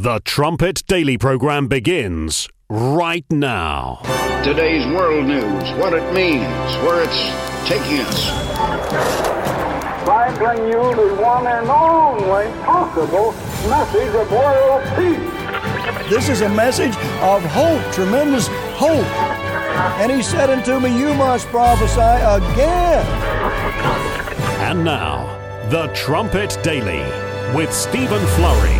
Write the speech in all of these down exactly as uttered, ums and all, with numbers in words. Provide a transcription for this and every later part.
The Trumpet Daily program begins right now. Today's world news, what it means, where it's taking us. I bring you the one and only possible message of world peace. This is a message of hope, tremendous hope. And he said unto me, you must prophesy again. And now, The Trumpet Daily with Stephen Flurry.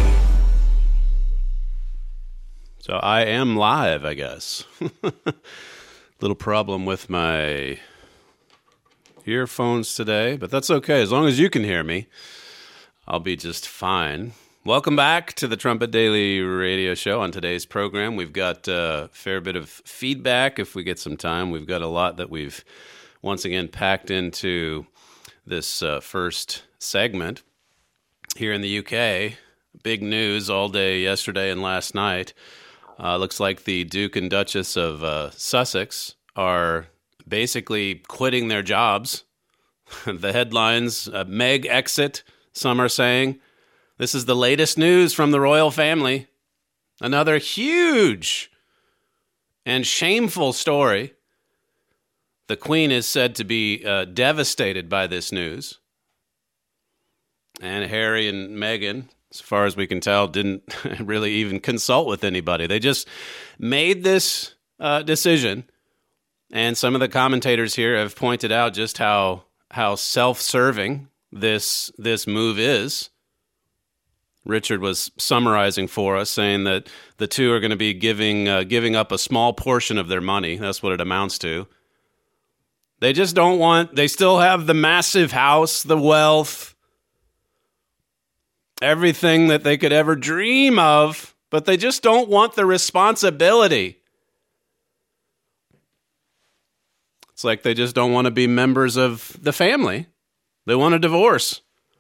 So I am live, I guess. Little problem with my earphones today, but that's okay. As long as you can hear me, I'll be just fine. Welcome back to the Trumpet Daily radio show. On today's program, we've got a fair bit of feedback if we get some time. We've got a lot that we've once again packed into this uh, first segment. Here in the U K, big news all day yesterday and last night. Uh, looks like the Duke and Duchess of uh, Sussex are basically quitting their jobs. The headlines, uh, Meg exit, some are saying. This is the latest news from the royal family. Another huge and shameful story. The Queen is said to be uh, devastated by this news. And Harry and Meghan, as far as we can tell, didn't really even consult with anybody. They just made this uh, decision. And some of the commentators here have pointed out just how how self-serving this this move is. Richard was summarizing for us, saying that the two are going to be giving uh, giving up a small portion of their money. That's what it amounts to. They just don't want, they still have the massive house, the wealth, everything that they could ever dream of, but they just don't want the responsibility. It's like they just don't want to be members of the family. They want a divorce.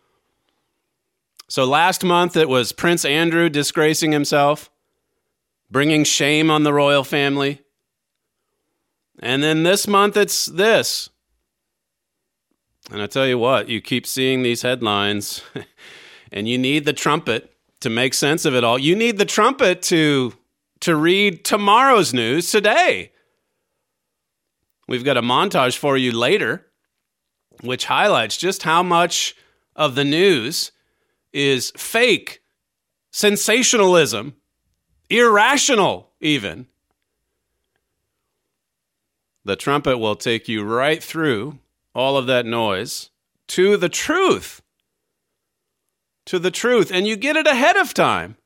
So last month it was Prince Andrew disgracing himself, bringing shame on the royal family. And then this month it's this. And I tell you what, you keep seeing these headlines and you need the trumpet to make sense of it all. You need the trumpet to, to read tomorrow's news today. We've got a montage for you later, which highlights just how much of the news is fake, sensationalism, irrational even. The trumpet will take you right through all of that noise to the truth. To the truth, and you get it ahead of time.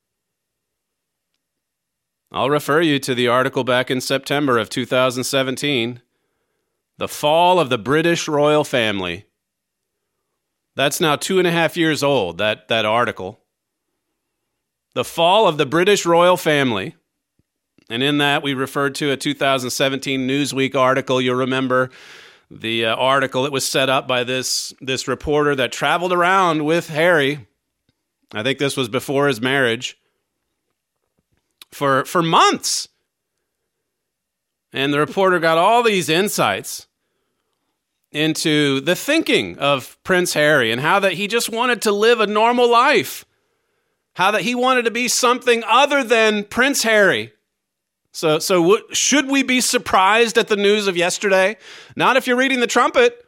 I'll refer you to the article back in September of two thousand seventeen, The Fall of the British Royal Family. That's now two and a half years old, that, that article. The Fall of the British Royal Family. And in that, we referred to a two thousand seventeen Newsweek article. You'll remember the uh, article that was set up by this, this reporter that traveled around with Harry. I think this was before his marriage. For, for months. And the reporter got all these insights into the thinking of Prince Harry and how that he just wanted to live a normal life. How that he wanted to be something other than Prince Harry. So, so w- should we be surprised at the news of yesterday? Not if you're reading the trumpet.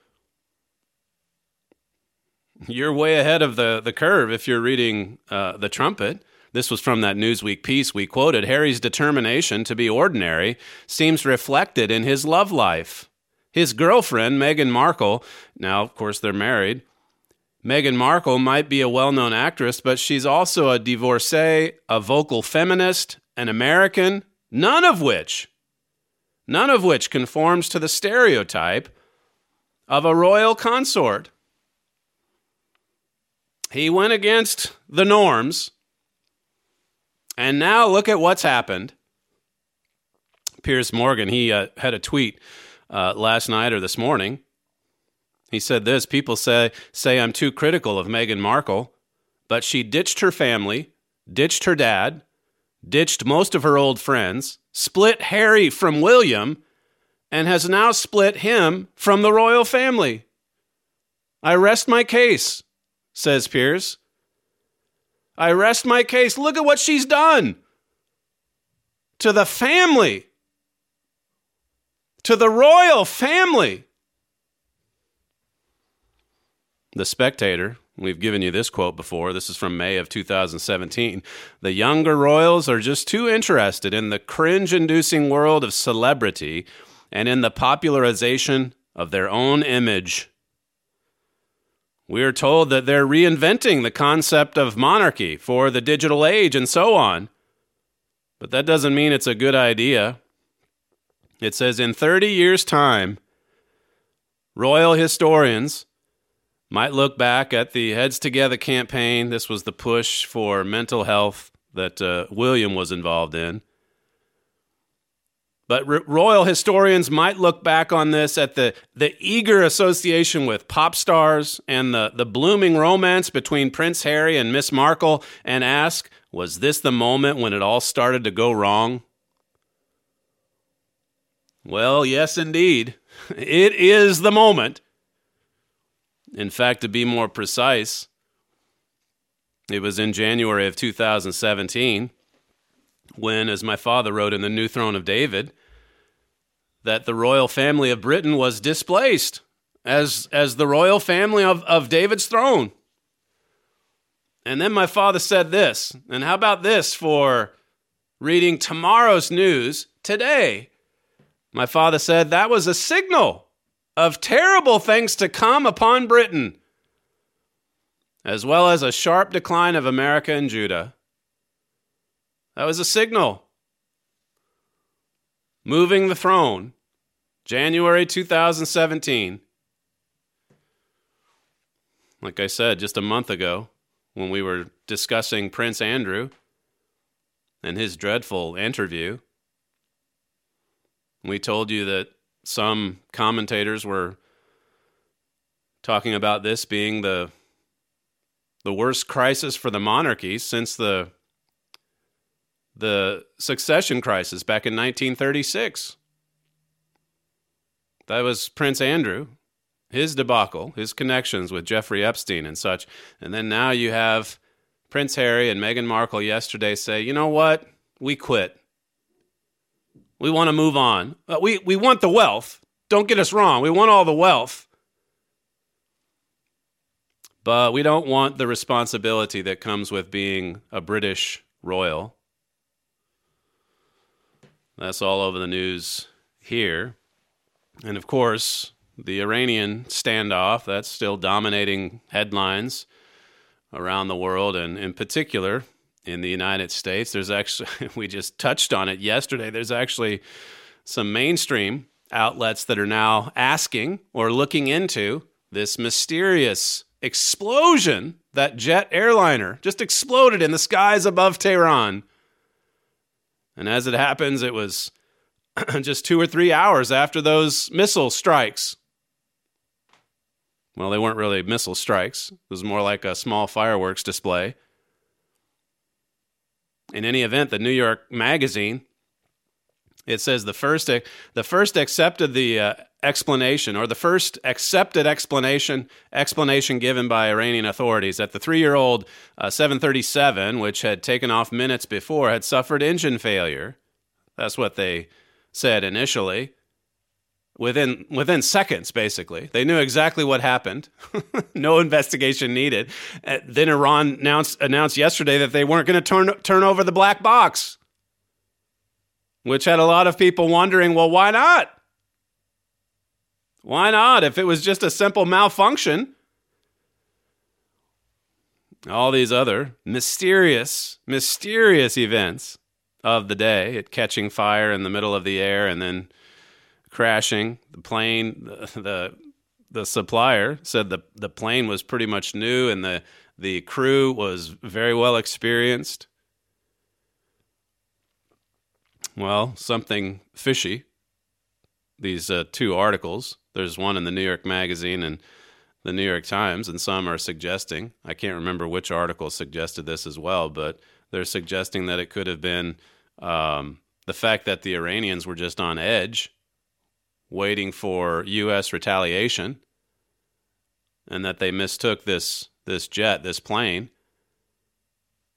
You're way ahead of the, the curve if you're reading uh, the trumpet. This was from that Newsweek piece we quoted. Harry's determination to be ordinary seems reflected in his love life. His girlfriend, Meghan Markle, now, of course, they're married. Meghan Markle might be a well-known actress, but she's also a divorcee, a vocal feminist, an American, none of which, none of which conforms to the stereotype of a royal consort. He went against the norms, and now look at what's happened. Piers Morgan, he uh, had a tweet uh, last night or this morning. He said this, people say, say I'm too critical of Meghan Markle, but she ditched her family, ditched her dad, ditched most of her old friends, split Harry from William, and has now split him from the royal family. I rest my case, says Piers. I rest my case. Look at what she's done to the family, to the royal family. The Spectator, we've given you this quote before. This is from May of two thousand seventeen. The younger royals are just too interested in the cringe-inducing world of celebrity and in the popularization of their own image. We are told that they're reinventing the concept of monarchy for the digital age and so on. But that doesn't mean it's a good idea. It says in thirty years' time, royal historians might look back at the Heads Together campaign. This was the push for mental health that uh, William was involved in. But r- royal historians might look back on this at the, the eager association with pop stars and the, the blooming romance between Prince Harry and Miss Markle and ask, was this the moment when it all started to go wrong? Well, yes, indeed. It is the moment. In fact, to be more precise, it was in January of two thousand seventeen when, as my father wrote in The New Throne of David, that the royal family of Britain was displaced as, as the royal family of, of David's throne. And then my father said this, and how about this for reading tomorrow's news today? My father said that was a signal of terrible things to come upon Britain, as well as a sharp decline of America and Judah. That was a signal. Moving the throne, January two thousand seventeen. Like I said, just a month ago, when we were discussing Prince Andrew and his dreadful interview, we told you that some commentators were talking about this being the the worst crisis for the monarchy since the the succession crisis back in nineteen thirty-six. That was Prince Andrew, his debacle, his connections with Jeffrey Epstein and such. And then now you have Prince Harry and Meghan Markle yesterday say, you know what? We quit. We want to move on. Uh, we, we want the wealth. Don't get us wrong. We want all the wealth. But we don't want the responsibility that comes with being a British royal. That's all over the news here. And of course, the Iranian standoff, that's still dominating headlines around the world, and in particular in the United States. There's actually, we just touched on it yesterday, there's actually some mainstream outlets that are now asking or looking into this mysterious explosion. That jet airliner just exploded in the skies above Tehran. And as it happens, it was just two or three hours after those missile strikes. Well, they weren't really missile strikes. It was more like a small fireworks display. In any event, the New York Magazine, it says the first the first accepted the uh, explanation, or the first accepted explanation explanation given by Iranian authorities, that the three-year-old uh, seven thirty-seven, which had taken off minutes before, had suffered engine failure. That's what they said initially. Within within seconds, basically. They knew exactly what happened. No investigation needed. Uh, then Iran announced announced yesterday that they weren't going to turn turn over the black box, which had a lot of people wondering, well, why not? Why not? If it was just a simple malfunction. All these other mysterious, mysterious events of the day, it catching fire in the middle of the air and then crashing. The plane, the, the the supplier said the the plane was pretty much new and the the crew was very well experienced. Well, something fishy. These uh, two articles. There's one in the New York Magazine and the New York Times, and some are suggesting, I can't remember which article suggested this as well, but they're suggesting that it could have been um, the fact that the Iranians were just on edge, waiting for U S retaliation, and that they mistook this this jet, this plane,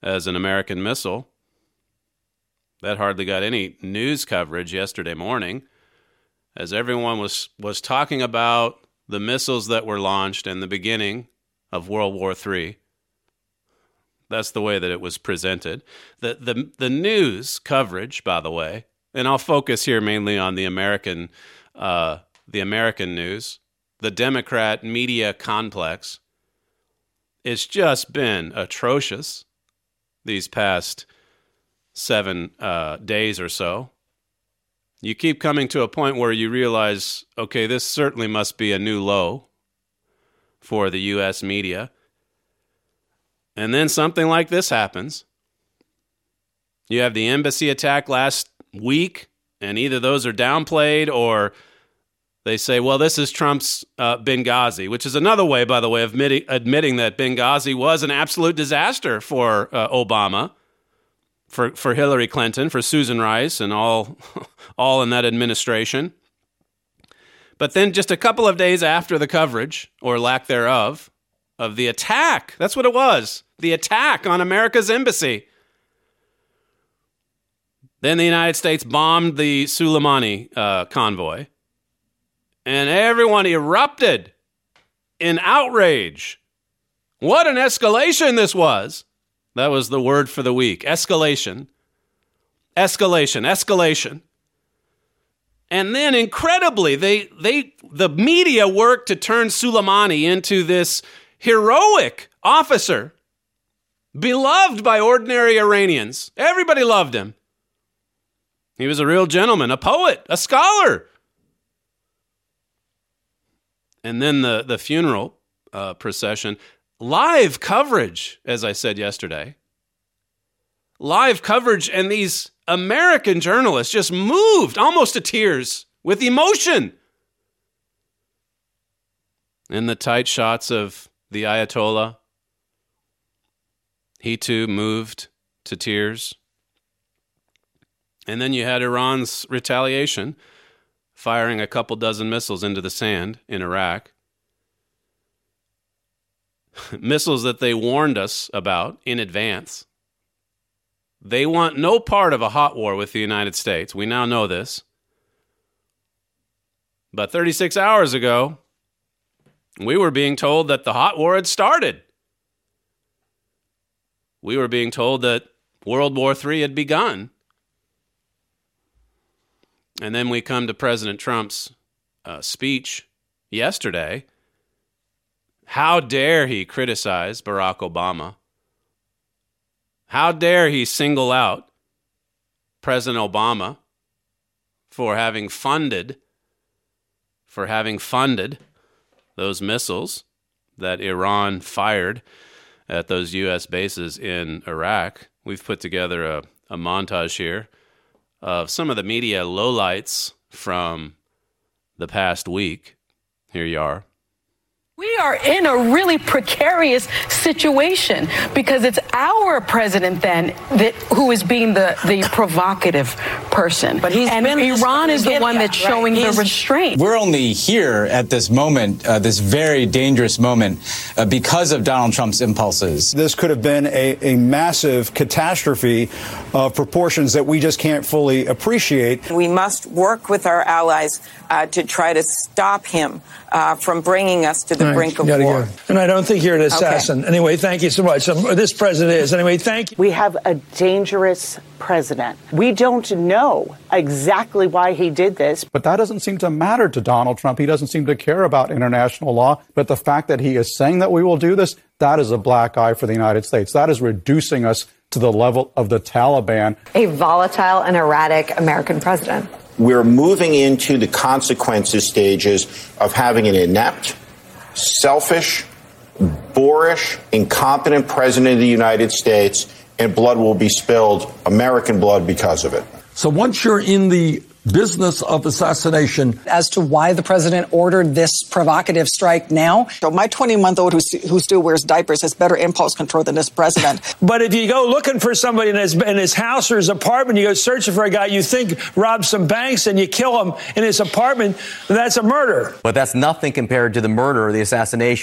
as an American missile. That hardly got any news coverage yesterday morning, as everyone was, was talking about the missiles that were launched and the beginning of World War Three. That's the way that it was presented. The, the, the news coverage, by the way, and I'll focus here mainly on the American, uh, the American news, the Democrat media complex, it's just been atrocious these past seven uh, days or so. You keep coming to a point where you realize, okay, this certainly must be a new low for the U S media. And then something like this happens. You have the embassy attack last week, and either those are downplayed or they say, well, this is Trump's uh, Benghazi, which is another way, by the way, of admitting, admitting that Benghazi was an absolute disaster for uh, Obama, for, for Hillary Clinton, for Susan Rice, and all, all in that administration. But then just a couple of days after the coverage, or lack thereof, of the attack, that's what it was, the attack on America's embassy. Then the United States bombed the Soleimani uh, convoy, and everyone erupted in outrage. What an escalation this was. That was the word for the week. Escalation. Escalation. Escalation. And then, incredibly, they they the media worked to turn Soleimani into this heroic officer, beloved by ordinary Iranians. Everybody loved him. He was a real gentleman, a poet, a scholar. And then the, the funeral uh, procession, live coverage, as I said yesterday. Live coverage, and these American journalists just moved almost to tears with emotion. And the tight shots of the Ayatollah, he too moved to tears. And then you had Iran's retaliation, firing a couple dozen missiles into the sand in Iraq. Missiles that they warned us about in advance. They want no part of a hot war with the United States. We now know this. But thirty-six hours ago, we were being told that the hot war had started. We were being told that World War Three had begun. And then we come to President Trump's uh, speech yesterday. How dare he criticize Barack Obama? How dare he single out President Obama for having funded, for having funded those missiles that Iran fired at those U S bases in Iraq. We've put together a, a montage here of some of the media lowlights from the past week. Here you are. We are in a really precarious situation because it's our president then that who is being the, the provocative person. But he's and Iran is the one that's showing right. the restraint. We're only here at this moment, uh, this very dangerous moment, uh, because of Donald Trump's impulses. This could have been a, a massive catastrophe of proportions that we just can't fully appreciate. We must work with our allies uh, to try to stop him uh, from bringing us to the right, brink of war. Go. And I don't think you're an assassin. Okay. Anyway, thank you so much. Um, this president is. Anyway, thank you. We have a dangerous president. We don't know exactly why he did this. But that doesn't seem to matter to Donald Trump. He doesn't seem to care about international law. But the fact that he is saying that we will do this, that is a black eye for the United States. That is reducing us to the level of the Taliban. A volatile and erratic American president. We're moving into the consequences stages of having an inept, selfish, boorish, incompetent president of the United States, and blood will be spilled, American blood, because of it. So once you're in the business of assassination. As to why the president ordered this provocative strike now. So my twenty-month-old who, who still wears diapers has better impulse control than this president. But if you go looking for somebody in his, in his house or his apartment, you go searching for a guy you think robbed some banks and you kill him in his apartment, that's a murder. But that's nothing compared to the murder or the assassination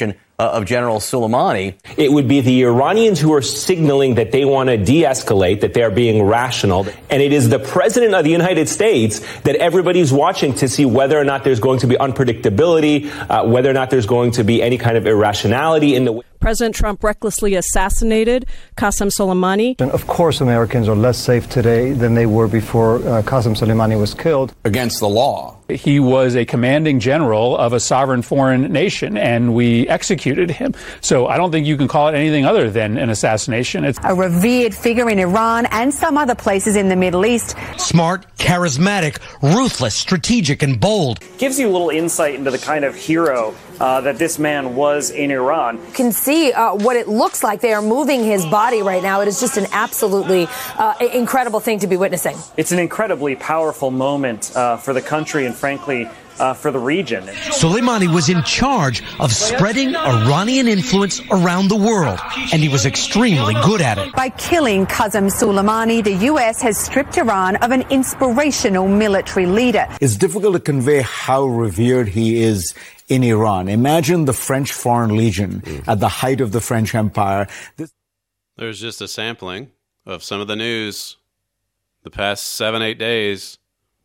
uh, of General Soleimani. It would be the Iranians who are signaling that they want to de-escalate, that they are being rational. And it is the president of the United States that everybody's watching to see whether or not there's going to be unpredictability, uh, whether or not there's going to be any kind of irrationality in the way. President Trump recklessly assassinated Qasem Soleimani. And of course, Americans are less safe today than they were before uh, Qasem Soleimani was killed. Against the law. He was a commanding general of a sovereign foreign nation, and we executed him. So I don't think you can call it anything other than an assassination. It's a revered figure in Iran and some other places in the Middle East. Smart, charismatic, ruthless, strategic, and bold. Gives you a little insight into the kind of hero uh, that this man was in Iran. You can see uh, what it looks like. They are moving his body right now. It is just an absolutely uh, incredible thing to be witnessing. It's an incredibly powerful moment uh, for the country and, frankly, uh, for the region. Soleimani was in charge of spreading Iranian influence around the world, and he was extremely good at it. By killing Qasem Soleimani, the U S has stripped Iran of an inspirational military leader. It's difficult to convey how revered he is in Iran. Imagine the French Foreign Legion mm. at the height of the French Empire. This- There's just a sampling of some of the news the past seven, eight days.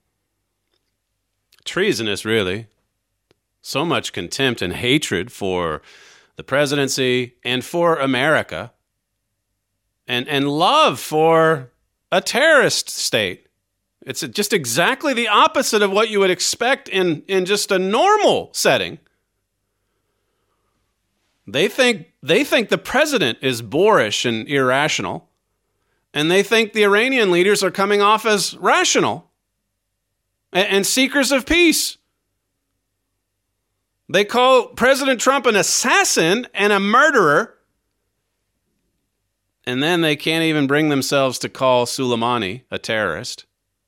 Treasonous, really. So much contempt and hatred for the presidency and for America, and and love for a terrorist state. It's just exactly the opposite of what you would expect in, in just a normal setting. They think they think the president is boorish and irrational, and they think the Iranian leaders are coming off as rational and, and seekers of peace. They call President Trump an assassin and a murderer, and then they can't even bring themselves to call Soleimani a terrorist.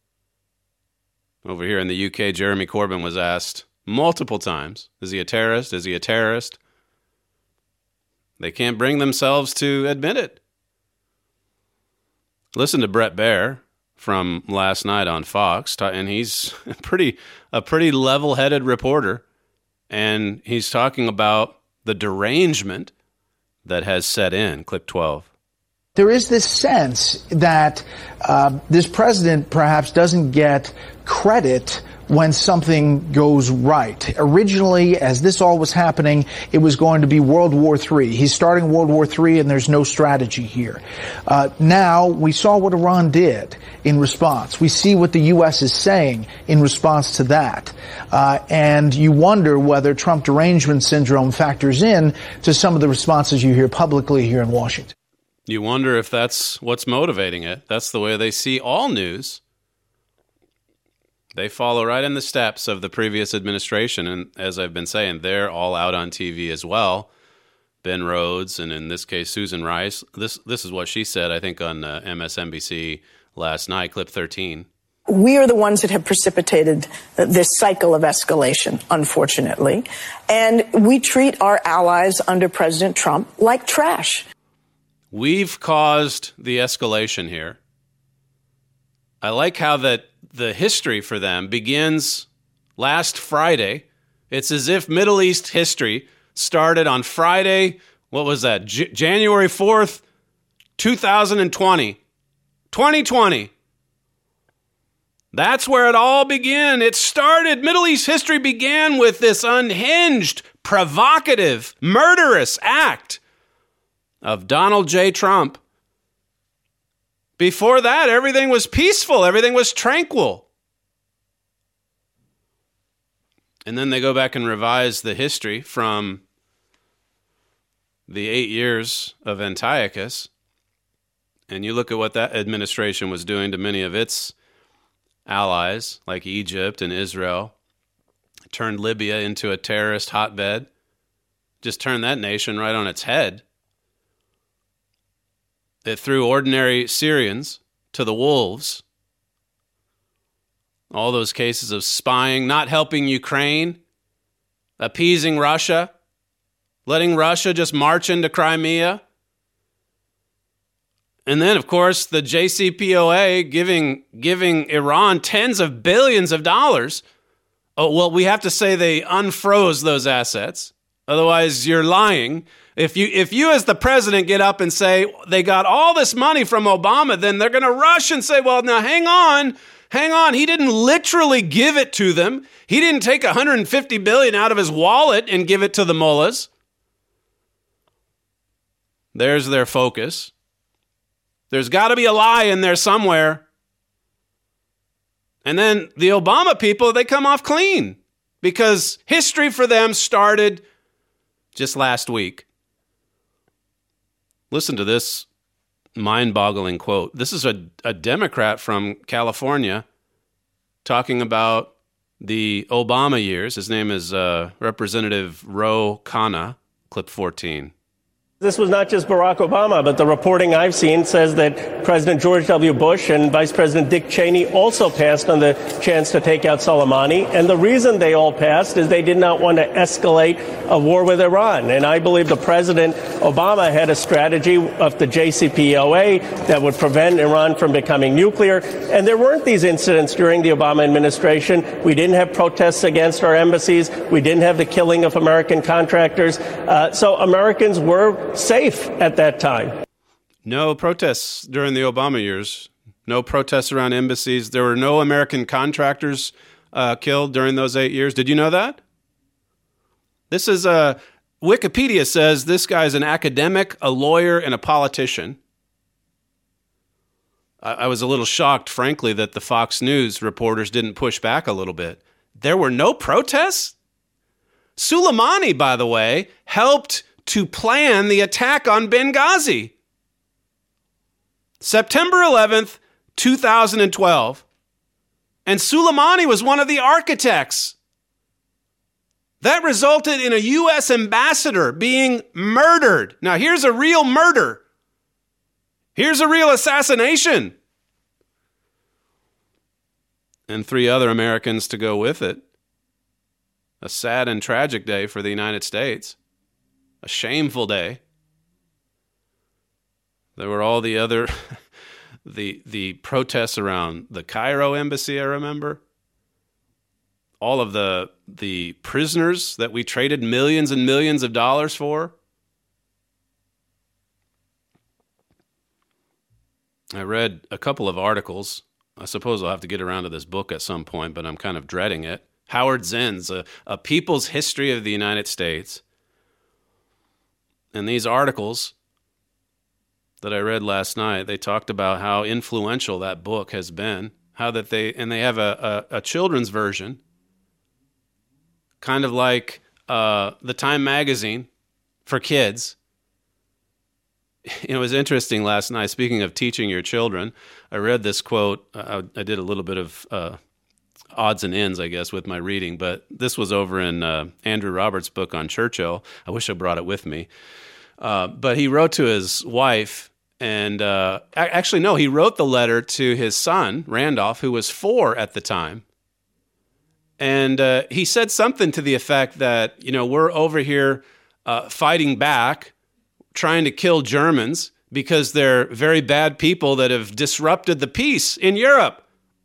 Over here in the U K, Jeremy Corbyn was asked multiple times, is he a terrorist? Is he a terrorist? They can't bring themselves to admit it. Listen to Bret Baier from last night on Fox, and he's a pretty, a pretty level-headed reporter, and he's talking about the derangement that has set in. Clip twelve. There is this sense that uh, this president perhaps doesn't get credit when something goes right. Originally, as this all was happening, it was going to be World War Three. He's starting World War Three, and there's no strategy here. Uh, now, we saw what Iran did in response. We see what the U S is saying in response to that. Uh, and you wonder whether Trump derangement syndrome factors in to some of the responses you hear publicly here in Washington. You wonder if that's what's motivating it. That's the way they see all news. They follow right in the steps of the previous administration. And as I've been saying, they're all out on T V as well. Ben Rhodes, and in this case, Susan Rice. This this is what she said, I think, on uh, M S N B C last night, clip thirteen. We are the ones that have precipitated this cycle of escalation, unfortunately. And we treat our allies under President Trump like trash. We've caused the escalation here. I like how that the history for them begins last Friday. It's as if Middle East history started on Friday, what was that, J- January fourth, twenty twenty. twenty twenty. That's where it all began. It started, Middle East history began with this unhinged, provocative, murderous act of Donald J. Trump. Before that, everything was peaceful. Everything was tranquil. And then they go back and revise the history from the eight years of Antiochus. And you look at what that administration was doing to many of its allies, like Egypt and Israel. Turned Libya into a terrorist hotbed. Just turned that nation right on its head. It threw ordinary Syrians to the wolves. All those cases of spying, not helping Ukraine, appeasing Russia, letting Russia just march into Crimea. And then, of course, the J C P O A giving giving Iran tens of billions of dollars. Oh, well, we have to say they unfroze those assets Otherwise, you're lying. If you if you as the president get up and say they got all this money from Obama, then they're going to rush and say, well, now hang on, hang on. He didn't literally give it to them. He didn't take one hundred fifty billion dollars out of his wallet and give it to the mullahs. There's their focus. There's got to be a lie in there somewhere. And then the Obama people, they come off clean because history for them started just last week. Listen to this mind-boggling quote. This is a, a Democrat from California talking about the Obama years. His name is uh, Representative Ro Khanna, clip fourteen. This was not just Barack Obama, but the reporting I've seen says that President George W. Bush and Vice President Dick Cheney also passed on the chance to take out Soleimani. And the reason they all passed is they did not want to escalate a war with Iran. And I believe the President Obama had a strategy of the J C P O A that would prevent Iran from becoming nuclear. And there weren't these incidents during the Obama administration. We didn't have protests against our embassies. We didn't have the killing of American contractors. Uh, so Americans were safe at that time. No protests during the Obama years. No protests around embassies. There were no American contractors uh, killed during those eight years. Did you know that? This is a uh, Wikipedia says this guy's an academic, a lawyer, and a politician. I, I was a little shocked, frankly, that the Fox News reporters didn't push back a little bit. There were no protests? Soleimani, by the way, helped to plan the attack on Benghazi. September eleventh, two thousand twelve. And Soleimani was one of the architects. That resulted in a U S ambassador being murdered. Now, here's a real murder. Here's a real assassination. And three other Americans to go with it. A sad and tragic day for the United States. A shameful day. There were all the other, the the protests around the Cairo embassy, I remember. All of the the prisoners that we traded millions and millions of dollars for. I read a couple of articles. I suppose I'll have to get around to this book at some point, but I'm kind of dreading it. Howard Zinn's, a, a People's History of the United States. And these articles that I read last night, they talked about how influential that book has been, how that they, and they have a, a, a children's version, kind of like uh, the Time magazine for kids. It was interesting last night, speaking of teaching your children, I read this quote. I, I did a little bit of uh, odds and ends, I guess, with my reading, but this was over in uh, Andrew Roberts' book on Churchill. I wish I brought it with me. Uh, but he wrote to his wife, and uh, actually, no, he wrote the letter to his son, Randolph, who was four at the time. And uh, he said something to the effect that, you know, we're over here uh, fighting back, trying to kill Germans because they're very bad people that have disrupted the peace in Europe.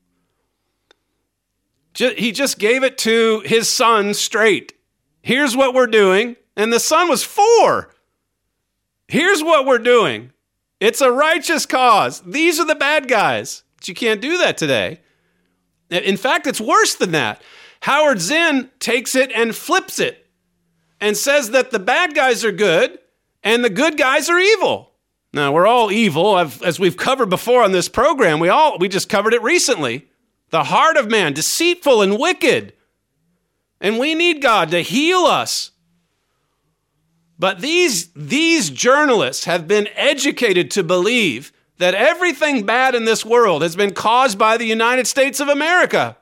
He just gave it to his son straight. Here's what we're doing. And the son was four. Here's what we're doing. It's a righteous cause. These are the bad guys. But you can't do that today. In fact, it's worse than that. Howard Zinn takes it and flips it and says that the bad guys are good and the good guys are evil. Now, we're all evil. I've, as we've covered before on this program, we all we just covered it recently. The heart of man, deceitful and wicked. And we need God to heal us. But these, these journalists have been educated to believe that everything bad in this world has been caused by the United States of America.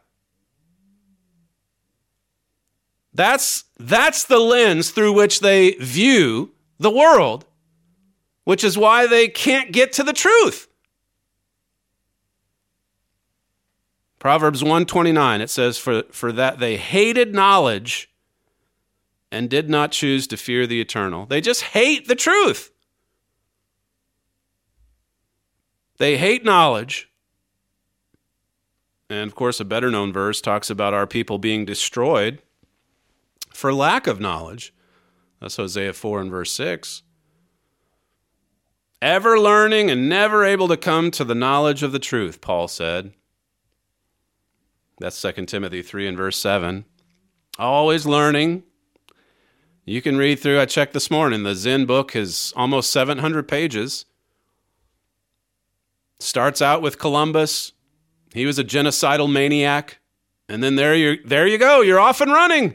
That's, that's the lens through which they view the world, which is why they can't get to the truth. Proverbs one twenty-nine, it says, for, for that they hated knowledge and did not choose to fear the eternal. They just hate the truth. They hate knowledge. And of course, a better known verse talks about our people being destroyed for lack of knowledge. That's Hosea four and verse six. Ever learning and never able to come to the knowledge of the truth, Paul said. That's Second Timothy three and verse seven. Always learning. You can read through, I checked this morning, the Zen book is almost seven hundred pages. Starts out with Columbus. He was a genocidal maniac. And then there you there you go, you're off and running.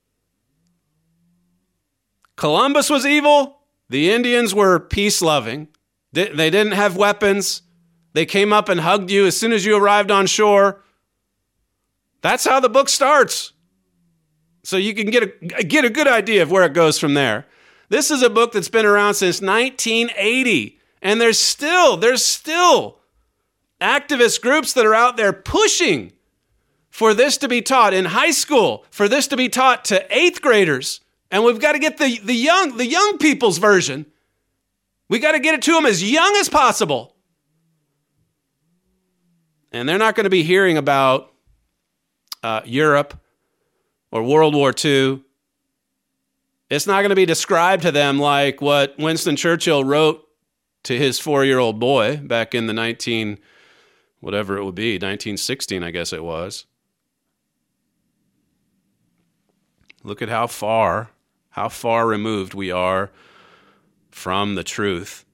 Columbus was evil. The Indians were peace-loving. They, they didn't have weapons. They came up and hugged you as soon as you arrived on shore. That's how the book starts. So you can get a, get a good idea of where it goes from there. This is a book that's been around since nineteen eighty. And there's still, there's still activist groups that are out there pushing for this to be taught in high school, for this to be taught to eighth graders. And we've got to get the, the young the young people's version. We got to get it to them as young as possible. And they're not going to be hearing about uh, Europe or World War Two. It's not going to be described to them like what Winston Churchill wrote to his four-year-old boy back in the nineteen, whatever it would be, nineteen sixteen, I guess it was. Look at how far, how far removed we are from the truth.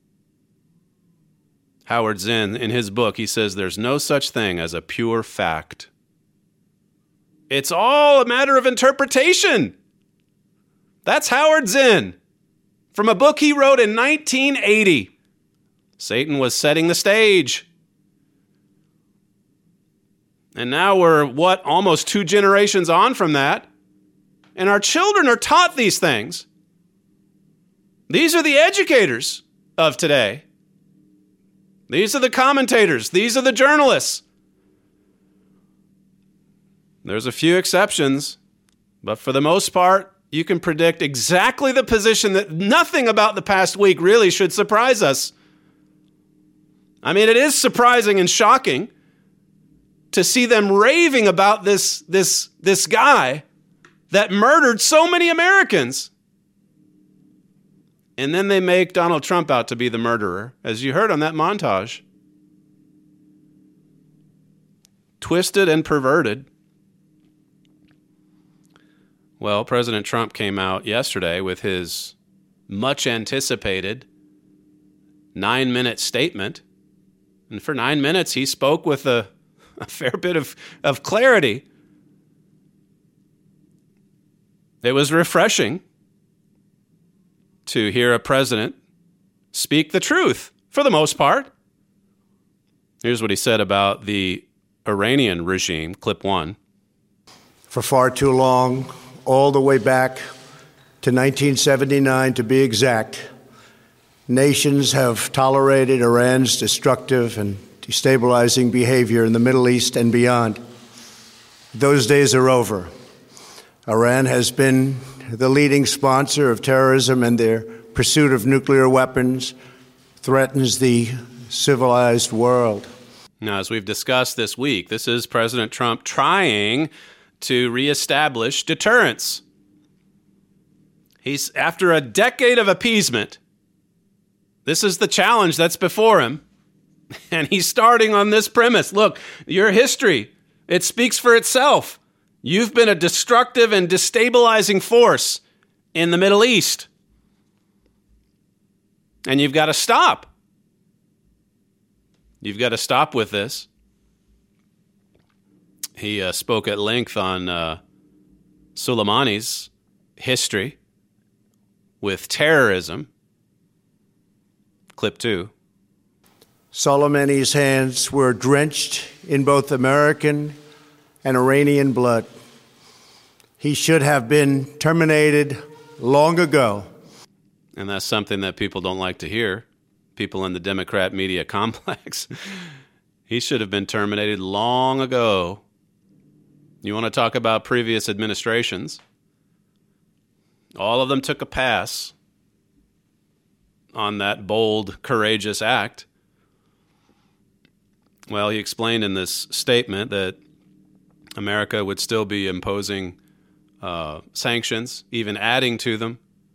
Howard Zinn, in his book, he says there's no such thing as a pure fact. It's all a matter of interpretation. That's Howard Zinn from a book he wrote in nineteen eighty. Satan was setting the stage. And now we're, what, almost two generations on from that? And our children are taught these things. These are the educators of today. These are the commentators. These are the journalists. There's a few exceptions, but for the most part, you can predict exactly the position that nothing about the past week really should surprise us. I mean, it is surprising and shocking to see them raving about this, this, this guy that murdered so many Americans. And then they make Donald Trump out to be the murderer, as you heard on that montage. Twisted and perverted. Well, President Trump came out yesterday with his much anticipated nine-minute statement. And for nine minutes, he spoke with a, a fair bit of, of clarity. It was refreshing to hear a president speak the truth, for the most part. Here's what he said about the Iranian regime, clip one. For far too long, all the way back to nineteen seventy-nine to be exact, nations have tolerated Iran's destructive and destabilizing behavior in the Middle East and beyond. Those days are over. Iran has been the leading sponsor of terrorism, and their pursuit of nuclear weapons threatens the civilized world. Now, as we've discussed this week, this is President Trump trying to reestablish deterrence. He's, after a decade of appeasement, this is the challenge that's before him. And he's starting on this premise. Look, your history, it speaks for itself. You've been a destructive and destabilizing force in the Middle East. And you've got to stop. You've got to stop with this. He uh, spoke at length on uh, Soleimani's history with terrorism. Clip two. Soleimani's hands were drenched in both American and Iranian blood. He should have been terminated long ago. And that's something that people don't like to hear. People in the Democrat media complex. He should have been terminated long ago. You want to talk about previous administrations? All of them took a pass on that bold, courageous act. Well, he explained in this statement that America would still be imposing uh, sanctions, even adding to them,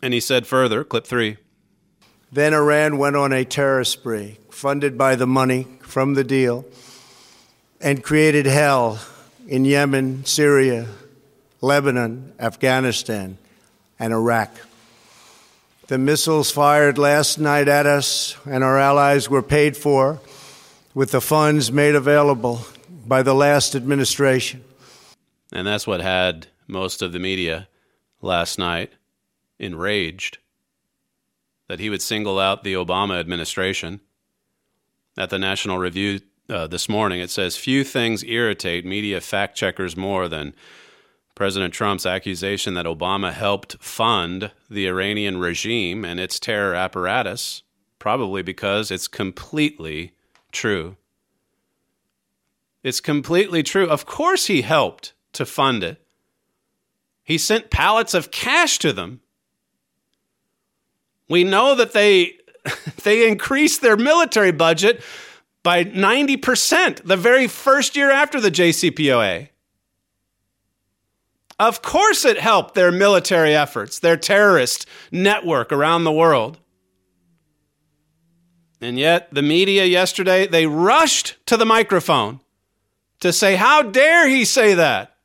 And he said further, clip three. Then Iran went on a terror spree, funded by the money from the deal, and created hell in Yemen, Syria, Lebanon, Afghanistan, and Iraq. The missiles fired last night at us and our allies were paid for with the funds made available by the last administration. And that's what had most of the media last night enraged, that he would single out the Obama administration. At the National Review uh, this morning, it says, few things irritate media fact-checkers more than President Trump's accusation that Obama helped fund the Iranian regime and its terror apparatus, probably because it's completely true. It's completely true. Of course he helped to fund it. He sent pallets of cash to them. We know that they they increased their military budget by ninety percent the very first year after the J C P O A. Of course it helped their military efforts, their terrorist network around the world. And yet the media yesterday, they rushed to the microphone to say, how dare he say that?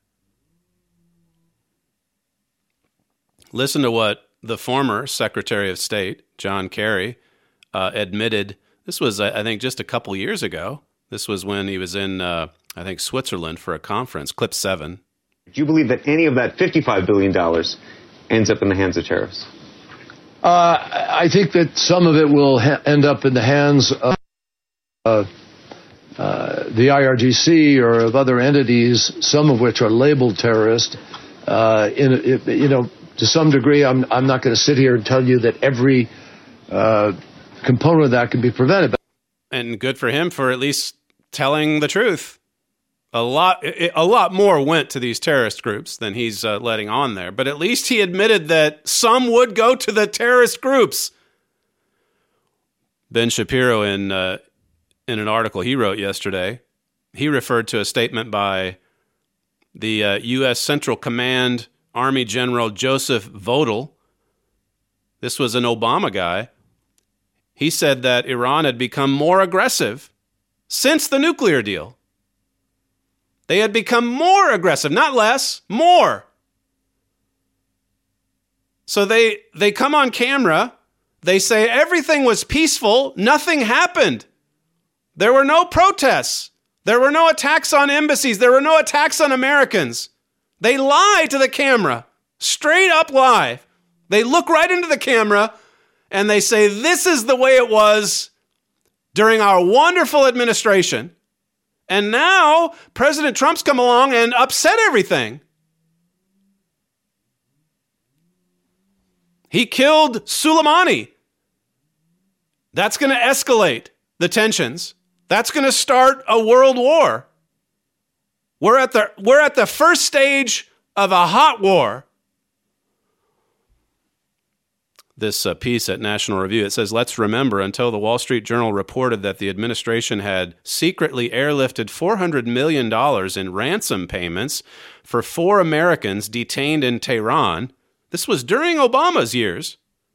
Listen to what the former Secretary of State, John Kerry, uh, admitted. This was, I think, just a couple years ago. This was when he was in, uh, I think, Switzerland for a conference. Clip seven. Do you believe that any of that fifty-five billion dollars ends up in the hands of terrorists? Uh, I think that some of it will ha- end up in the hands of uh, uh, the I R G C or of other entities, some of which are labeled terrorist. Uh, in, it, you know, to some degree, I'm, I'm not going to sit here and tell you that every uh, component of that can be prevented. And good for him for at least telling the truth. A lot, a lot more went to these terrorist groups than he's uh, letting on there. But at least he admitted that some would go to the terrorist groups. Ben Shapiro, in uh, in an article he wrote yesterday, he referred to a statement by the uh, U S Central Command Army General Joseph Votel. This was an Obama guy. He said that Iran had become more aggressive since the nuclear deal. They had become more aggressive, not less, more. So they they come on camera, they say everything was peaceful, nothing happened. There were no protests. There were no attacks on embassies. There were no attacks on Americans. They lie to the camera, straight up lie. They look right into the camera and they say, this is the way it was during our wonderful administration. And now President Trump's come along and upset everything. He killed Soleimani. That's going to escalate the tensions. That's going to start a world war. We're at the we're at the first stage of a hot war. This uh, piece at National Review, it says, let's remember until the Wall Street Journal reported that the administration had secretly airlifted four hundred million dollars in ransom payments for four Americans detained in Tehran. This was during Obama's years.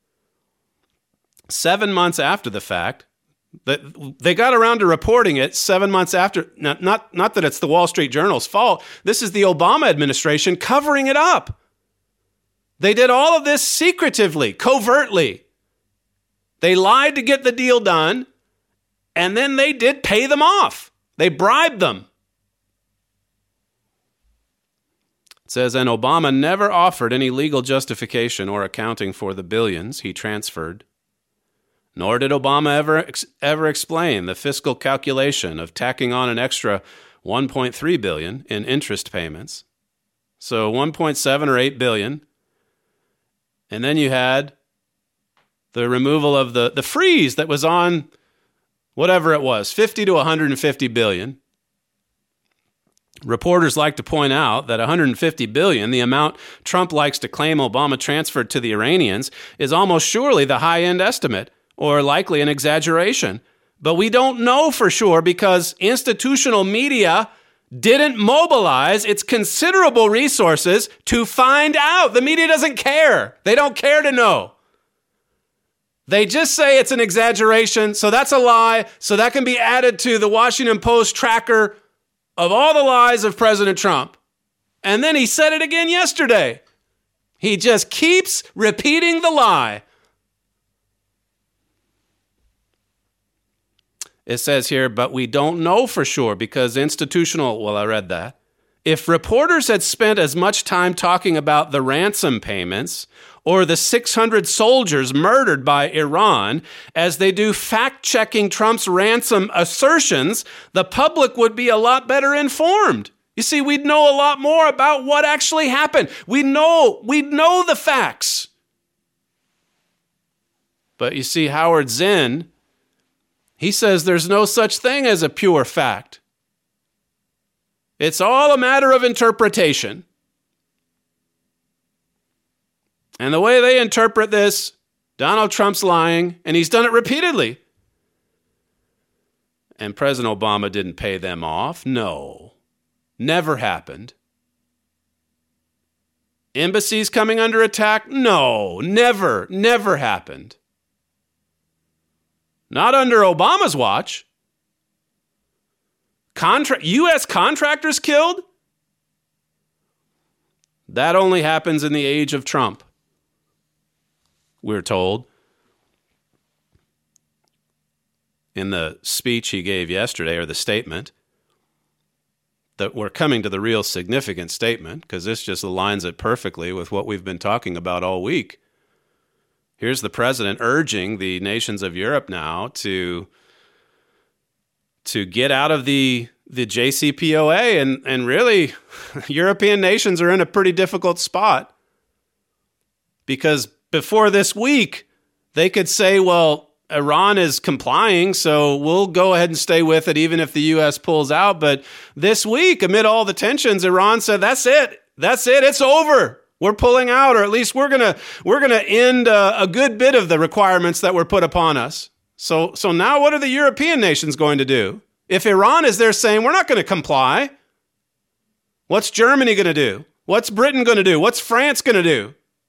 Seven months after the fact, that they got around to reporting it seven months after. Not, not, not that it's the Wall Street Journal's fault. This is the Obama administration covering it up. They did all of this secretively, covertly. They lied to get the deal done, and then they did pay them off. They bribed them. It says, and Obama never offered any legal justification or accounting for the billions he transferred. Nor did Obama ever ever explain the fiscal calculation of tacking on an extra one point three billion dollars in interest payments. So one point seven or eight billion dollars. And then you had the removal of the, the freeze that was on whatever it was, fifty to one hundred fifty billion. Reporters like to point out that one hundred fifty billion, the amount Trump likes to claim Obama transferred to the Iranians, is almost surely the high-end estimate, or likely an exaggeration. But we don't know for sure because institutional media didn't mobilize its considerable resources to find out. The media doesn't care. They don't care to know. They just say it's an exaggeration, so that's a lie, so that can be added to the Washington Post tracker of all the lies of President Trump. And then he said it again yesterday. He just keeps repeating the lie. It says here, but we don't know for sure because institutional, well, I read that. If reporters had spent as much time talking about the ransom payments or the six hundred soldiers murdered by Iran as they do fact-checking Trump's ransom assertions, the public would be a lot better informed. You see, we'd know a lot more about what actually happened. We know, we'd know the facts. But you see, Howard Zinn, he says there's no such thing as a pure fact. It's all a matter of interpretation. And the way they interpret this, Donald Trump's lying, and he's done it repeatedly. And President Obama didn't pay them off. No, never happened. Embassies coming under attack? No, never, never happened. Not under Obama's watch. Contra- U S contractors killed? That only happens in the age of Trump, we're told. In the speech he gave yesterday, or the statement, that we're coming to the real significant statement, because this just aligns it perfectly with what we've been talking about all week. Here's the president urging the nations of Europe now to, to get out of the, the J C P O A, and, and really, European nations are in a pretty difficult spot. Because before this week, they could say, well, Iran is complying, so we'll go ahead and stay with it even if the U S pulls out. But this week, amid all the tensions, Iran said, that's it. That's it. It's over. We're pulling out, or at least we're gonna we're gonna end uh, a good bit of the requirements that were put upon us. So so now, what are the European nations going to do? If Iran is there saying we're not going to comply, what's Germany going to do? What's Britain going to do? What's France going to do?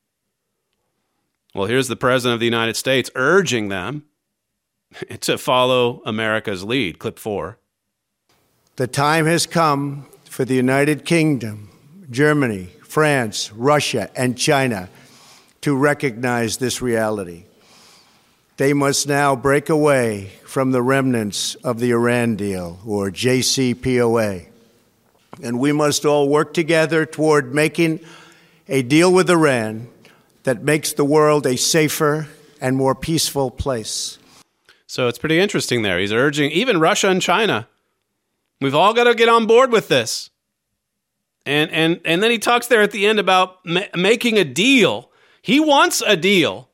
Well, here's the President of the United States urging them to follow America's lead. Clip four. The time has come for the United Kingdom, Germany, France, Russia, and China to recognize this reality. They must now break away from the remnants of the Iran deal, or J C P O A. And we must all work together toward making a deal with Iran that makes the world a safer and more peaceful place. So it's pretty interesting there. He's urging even Russia and China. We've all got to get on board with this. And and and then he talks there at the end about ma- making a deal. He wants a deal.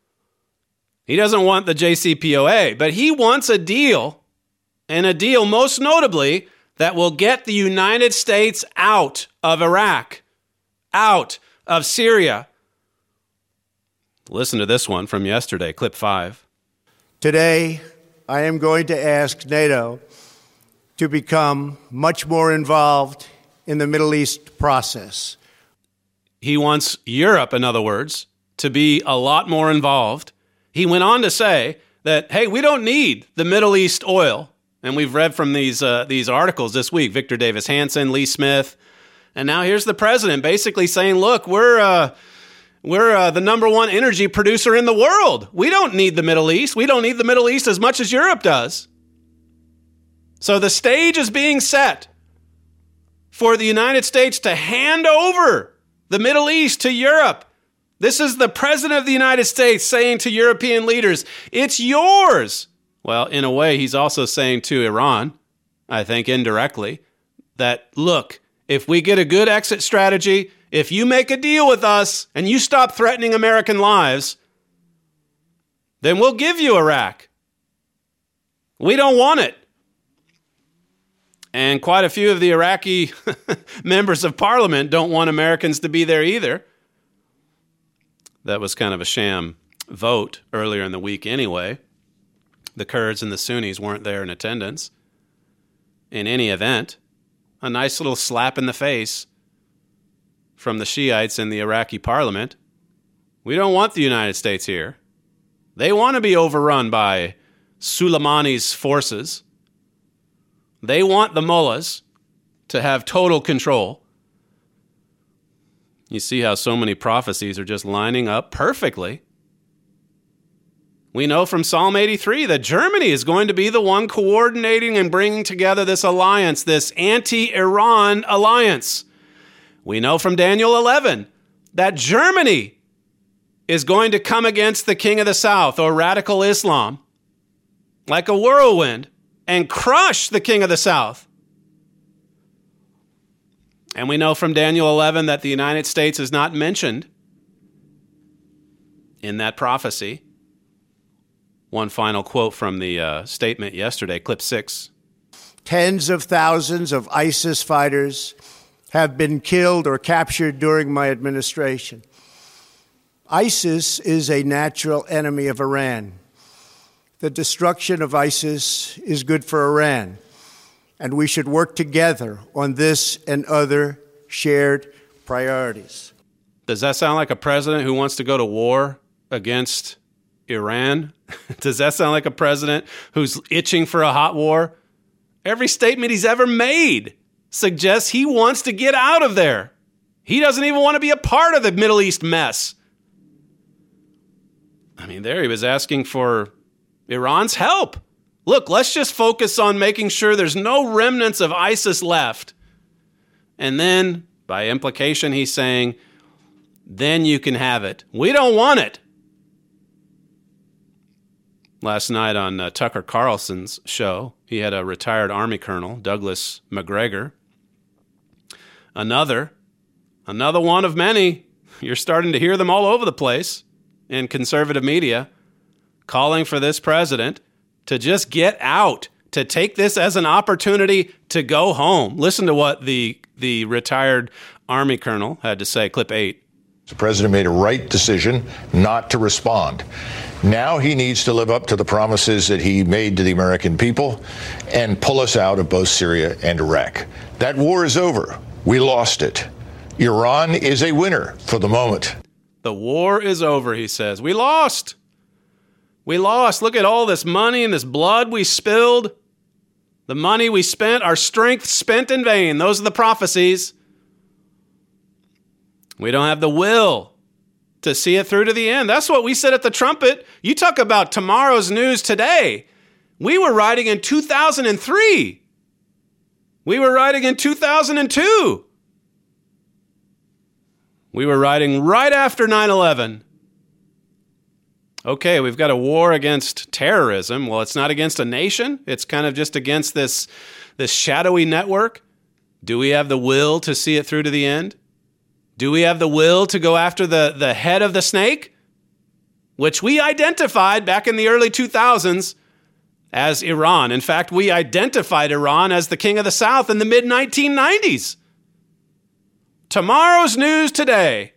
He doesn't want the J C P O A, but he wants a deal, and a deal most notably that will get the United States out of Iraq, out of Syria. Listen to this one from yesterday, clip five. Today, I am going to ask NATO to become much more involved in the Middle East process. He wants Europe, in other words, to be a lot more involved. He went on to say that, hey, we don't need the Middle East oil. And we've read from these uh, these articles this week, Victor Davis Hanson, Lee Smith. And now here's the president basically saying, look, we're uh, we're uh, the number one energy producer in the world. We don't need the Middle East. We don't need the Middle East as much as Europe does. So the stage is being set for the United States to hand over the Middle East to Europe. This is the president of the United States saying to European leaders, it's yours. Well, in a way, he's also saying to Iran, I think indirectly, that, look, if we get a good exit strategy, if you make a deal with us and you stop threatening American lives, then we'll give you Iraq. We don't want it. And quite a few of the Iraqi members of parliament don't want Americans to be there either. That was kind of a sham vote earlier in the week anyway. The Kurds and the Sunnis weren't there in attendance. In any event, a nice little slap in the face from the Shiites in the Iraqi parliament. We don't want the United States here. They want to be overrun by Soleimani's forces. They want the mullahs to have total control. You see how so many prophecies are just lining up perfectly. We know from Psalm eighty-three that Germany is going to be the one coordinating and bringing together this alliance, this anti-Iran alliance. We know from Daniel eleven that Germany is going to come against the king of the south, or radical Islam, like a whirlwind, and crush the king of the south. And we know from Daniel eleven that the United States is not mentioned in that prophecy. One final quote from the uh, statement yesterday, clip six. Tens of thousands of ISIS fighters have been killed or captured during my administration. ISIS is a natural enemy of Iran. The destruction of ISIS is good for Iran, and we should work together on this and other shared priorities. Does that sound like a president who wants to go to war against Iran? Does that sound like a president who's itching for a hot war? Every statement he's ever made suggests he wants to get out of there. He doesn't even want to be a part of the Middle East mess. I mean, there he was asking for Iran's help. Look, let's just focus on making sure there's no remnants of ISIS left. And then, by implication, he's saying, then you can have it. We don't want it. Last night on uh, Tucker Carlson's show, he had a retired Army colonel, Douglas McGregor. Another, another one of many. You're starting to hear them all over the place in conservative media, calling for this president to just get out, to take this as an opportunity to go home. Listen to what the, the retired Army colonel had to say, clip eight. The president made a right decision not to respond. Now he needs to live up to the promises that he made to the American people and pull us out of both Syria and Iraq. That war is over. We lost it. Iran is a winner for the moment. The war is over, he says. We lost. We lost. Look at all this money and this blood we spilled. The money we spent, our strength spent in vain. Those are the prophecies. We don't have the will to see it through to the end. That's what we said at the trumpet. You talk about tomorrow's news today. We were writing in two thousand three. We were writing in two thousand two. We were writing right after nine eleven. Okay, we've got a war against terrorism. Well, it's not against a nation. It's kind of just against this, this shadowy network. Do we have the will to see it through to the end? Do we have the will to go after the, the head of the snake? Which we identified back in the early two thousands as Iran. In fact, we identified Iran as the king of the South in the mid nineteen nineties. Tomorrow's news today.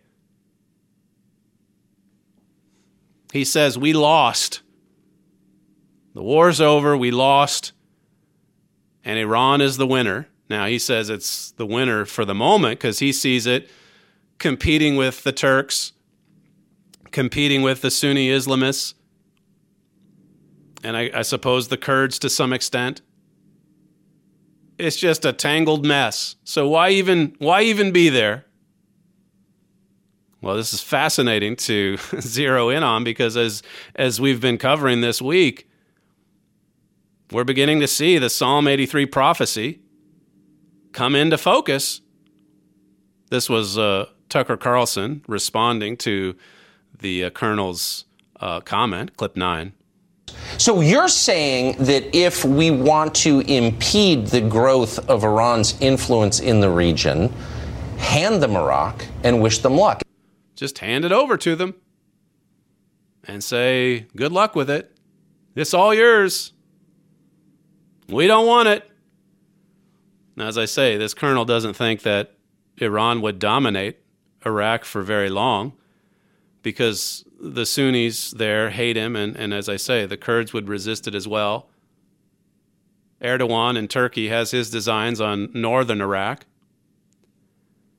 He says, we lost. The war's over, we lost, and Iran is the winner. Now, he says it's the winner for the moment because he sees it competing with the Turks, competing with the Sunni Islamists, and I, I suppose the Kurds to some extent. It's just a tangled mess. So why even why even be there? Well, this is fascinating to zero in on because as as we've been covering this week, we're beginning to see the Psalm eighty-three prophecy come into focus. This was uh, Tucker Carlson responding to the uh, colonel's uh, comment, clip nine. So you're saying that if we want to impede the growth of Iran's influence in the region, hand them Iraq and wish them luck. Just hand it over to them and say, good luck with it. It's all yours. We don't want it. Now, as I say, this colonel doesn't think that Iran would dominate Iraq for very long because the Sunnis there hate him, and, and as I say, the Kurds would resist it as well. Erdogan in Turkey has his designs on northern Iraq.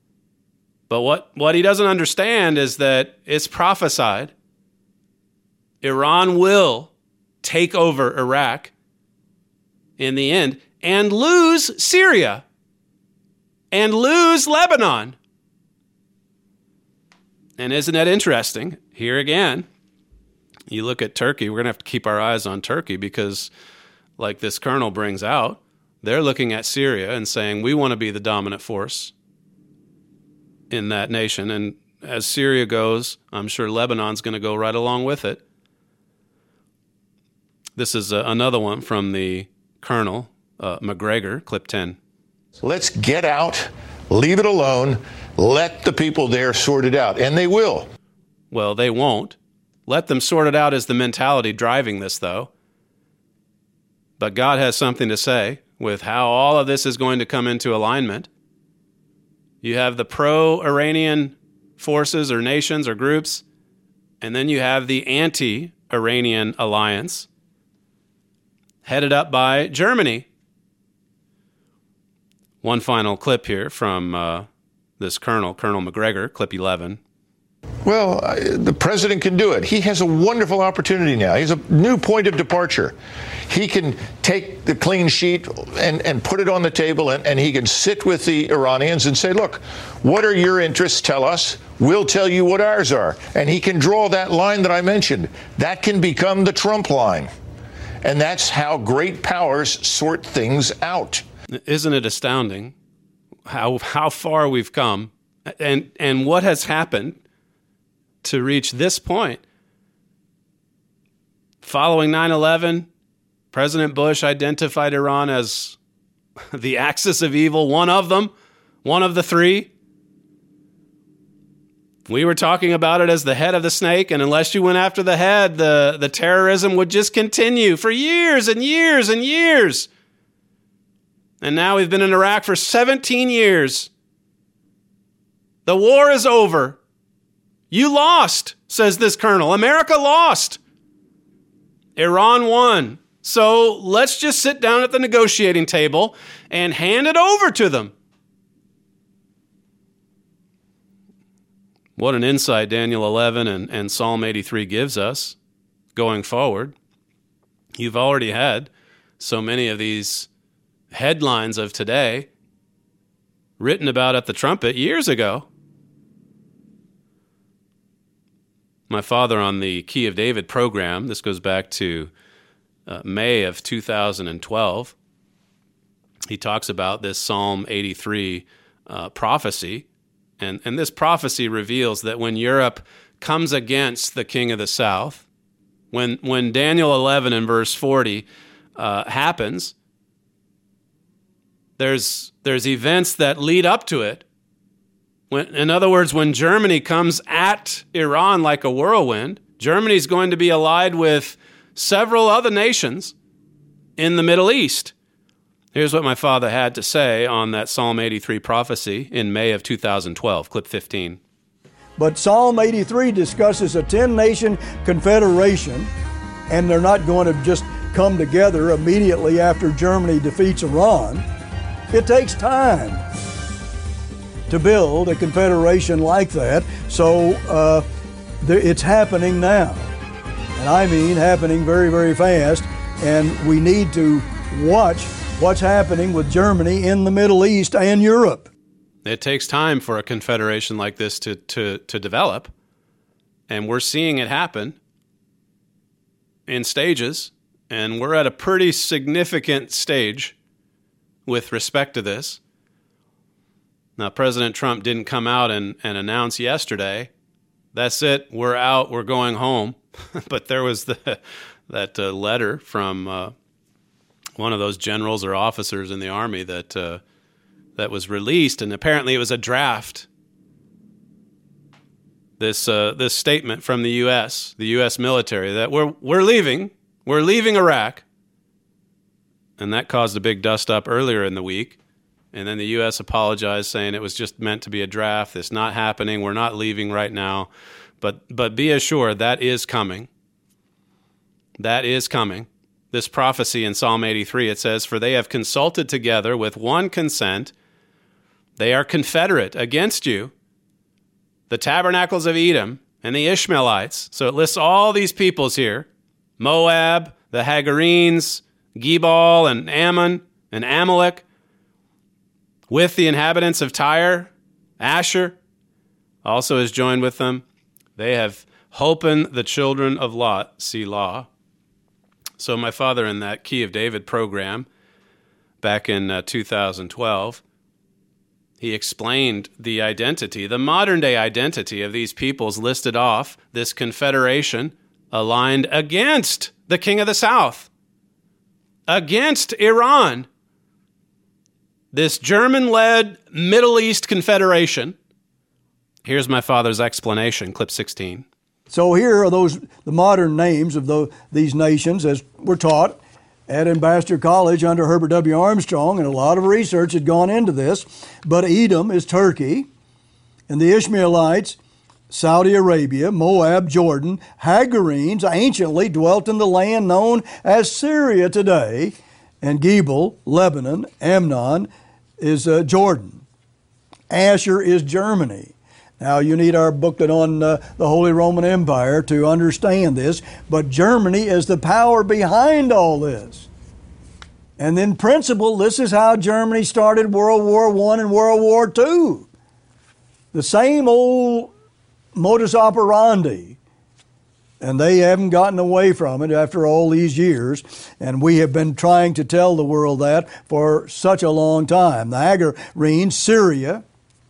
But what, what he doesn't understand is that it's prophesied Iran will take over Iraq in the end and lose Syria and lose Lebanon. And isn't that interesting? Here again, you look at Turkey. We're going to have to keep our eyes on Turkey because, like this colonel brings out, they're looking at Syria and saying, we want to be the dominant force in that nation. And as Syria goes, I'm sure Lebanon's going to go right along with it. This is uh, another one from the colonel, uh, McGregor, clip ten. Let's get out, leave it alone, let the people there sort it out. And they will. Well, they won't. Let them sort it out is the mentality driving this, though. But God has something to say with how all of this is going to come into alignment. You have the pro-Iranian forces or nations or groups, and then you have the anti-Iranian alliance headed up by Germany. One final clip here from uh, this colonel, Colonel McGregor, clip eleven. Well, uh, the president can do it. He has a wonderful opportunity now. He has a new point of departure. He can take the clean sheet and, and put it on the table, and, and he can sit with the Iranians and say, look, what are your interests? Tell us. We'll tell you what ours are. And he can draw that line that I mentioned. That can become the Trump line. And that's how great powers sort things out. Isn't it astounding how how far we've come and and what has happened to reach this point? Following nine eleven, President Bush identified Iran as the axis of evil, one of them, one of the three. We were talking about it as the head of the snake, and unless you went after the head, the, the terrorism would just continue for years and years and years. And now we've been in Iraq for seventeen years. The war is over. You lost, says this colonel. America lost. Iran won. So let's just sit down at the negotiating table and hand it over to them. What an insight Daniel eleven and, and Psalm eighty-three gives us going forward. You've already had so many of these headlines of today written about at the trumpet years ago. My father on the Key of David program, this goes back to uh, May of two thousand twelve, he talks about this Psalm eighty-three uh, prophecy. And, and this prophecy reveals that when Europe comes against the king of the south, when, when Daniel eleven and verse forty uh, happens, there's, there's events that lead up to it. When, in other words, when Germany comes at Iran like a whirlwind, Germany's going to be allied with several other nations in the Middle East. Here's what my father had to say on that Psalm eighty-three prophecy in May of two thousand twelve, clip fifteen. But Psalm eighty-three discusses a ten-nation confederation, and they're not going to just come together immediately after Germany defeats Iran. It takes time to build a confederation like that, so uh, it's happening now. And I mean happening very, very fast, and we need to watch what's happening with Germany in the Middle East and Europe. It takes time for a confederation like this to, to, to develop, and we're seeing it happen in stages, and we're at a pretty significant stage with respect to this. Now, President Trump didn't come out and, and announce yesterday, that's it, we're out, we're going home. But there was the, that uh, letter from uh, one of those generals or officers in the Army that uh, that was released, and apparently it was a draft. This uh, this statement from the U S, the U S military, that we're we're leaving, we're leaving Iraq, and that caused a big dust up earlier in the week. And then the U S apologized, saying it was just meant to be a draft. It's not happening. We're not leaving right now. But but be assured that is coming. That is coming. This prophecy in Psalm eighty-three, it says, "For they have consulted together with one consent. They are confederate against you. The tabernacles of Edom and the Ishmaelites. So it lists all these peoples here. Moab, the Hagarenes, Gebal and Ammon and Amalek, with the inhabitants of Tyre. Asher also is joined with them. They have holpen the children of Lot, Selah. So my father in that Key of David program back in uh, two thousand twelve, he explained the identity, the modern-day identity of these peoples listed off, this confederation aligned against the king of the south, against Iran, this German-led Middle East confederation. Here's my father's explanation, clip sixteen. So here are those the modern names of the, these nations as were taught at Ambassador College under Herbert W. Armstrong, and a lot of research had gone into this. But Edom is Turkey, and the Ishmaelites, Saudi Arabia, Moab, Jordan, Hagarenes anciently dwelt in the land known as Syria today, and Gebal, Lebanon, Ammon is uh, Jordan. Asher is Germany. Now, you need our booklet on uh, the Holy Roman Empire to understand this, but Germany is the power behind all this. And in principle, this is how Germany started World War One and World War Two. The same old modus operandi, and they haven't gotten away from it after all these years, and we have been trying to tell the world that for such a long time. The Hagarenes, Syria,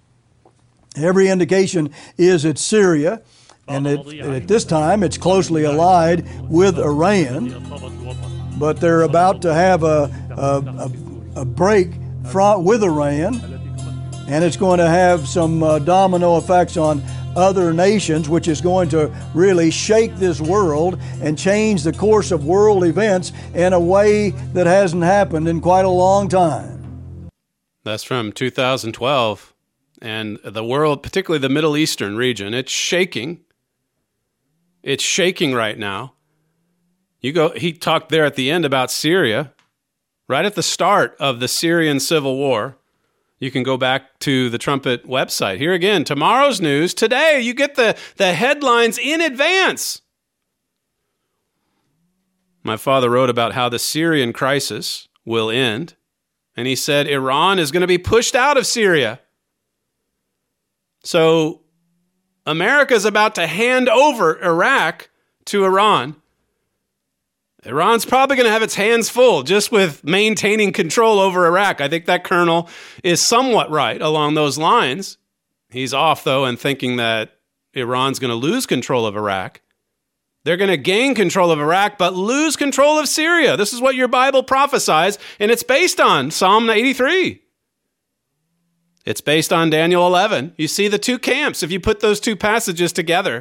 every indication is it's Syria, and it, at this time it's closely allied with Iran, but they're about to have a, a, a, a break from, with Iran, and it's going to have some uh, domino effects on other nations, which is going to really shake this world and change the course of world events in a way that hasn't happened in quite a long time. That's from two thousand twelve. And the world, particularly the Middle Eastern region, it's shaking. It's shaking right now. You go. He talked there at the end about Syria, right at the start of the Syrian civil war. You can go back to the Trumpet website. Here again, tomorrow's news. Today, you get the, the headlines in advance. My father wrote about how the Syrian crisis will end, and he said Iran is going to be pushed out of Syria. So America's about to hand over Iraq to Iran. Iran's probably going to have its hands full just with maintaining control over Iraq. I think that colonel is somewhat right along those lines. He's off, though, in thinking that Iran's going to lose control of Iraq. They're going to gain control of Iraq, but lose control of Syria. This is what your Bible prophesies, and it's based on Psalm eighty-three. It's based on Daniel eleven. You see the two camps if you put those two passages together.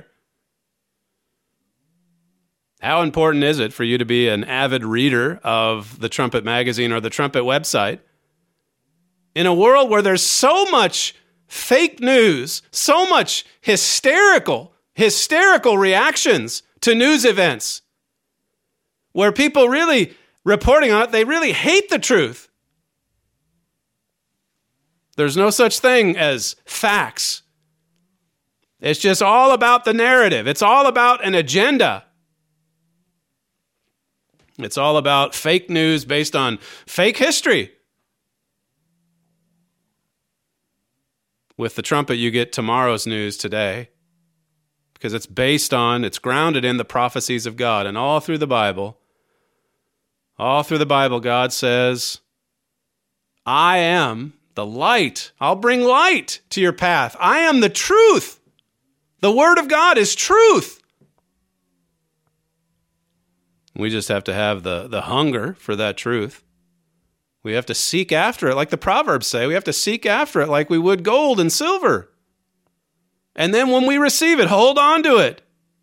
How important is it for you to be an avid reader of the Trumpet magazine or the Trumpet website? In a world where there's so much fake news, so much hysterical, hysterical reactions to news events, where people really reporting on it, they really hate the truth. There's no such thing as facts. It's just all about the narrative. It's all about an agenda. It's all about fake news based on fake history. With the Trumpet, you get tomorrow's news today because it's based on, it's grounded in the prophecies of God. And all through the Bible, all through the Bible, God says, I am the light. I'll bring light to your path. I am the truth. The Word of God is truth. We just have to have the, the hunger for that truth. We have to seek after it, like the Proverbs say. We have to seek after it like we would gold and silver. And then when we receive it, hold on to it.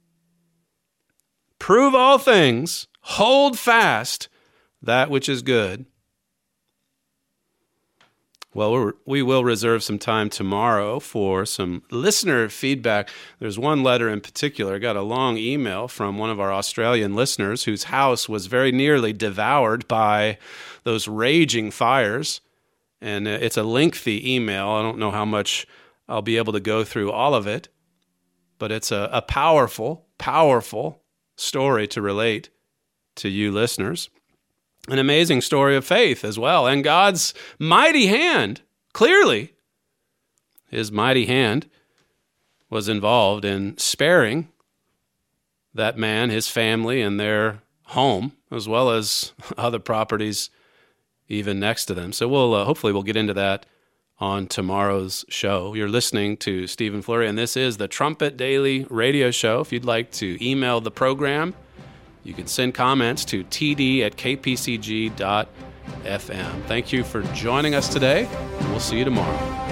Prove all things. Hold fast that which is good. Well, we're, we will reserve some time tomorrow for some listener feedback. There's one letter in particular. I got a long email from one of our Australian listeners whose house was very nearly devoured by those raging fires. And it's a lengthy email. I don't know how much I'll be able to go through all of it. but it's a, a powerful, powerful story to relate to you listeners. An amazing story of faith as well, and God's mighty hand, clearly, his mighty hand was involved in sparing that man, his family, and their home, as well as other properties even next to them. So we'll uh, hopefully we'll get into that on tomorrow's show. You're listening to Stephen Flurry, and this is the Trumpet Daily Radio Show. If you'd like to email the program, you can send comments to t d at k p c g dot f m. Thank you for joining us today, and we'll see you tomorrow.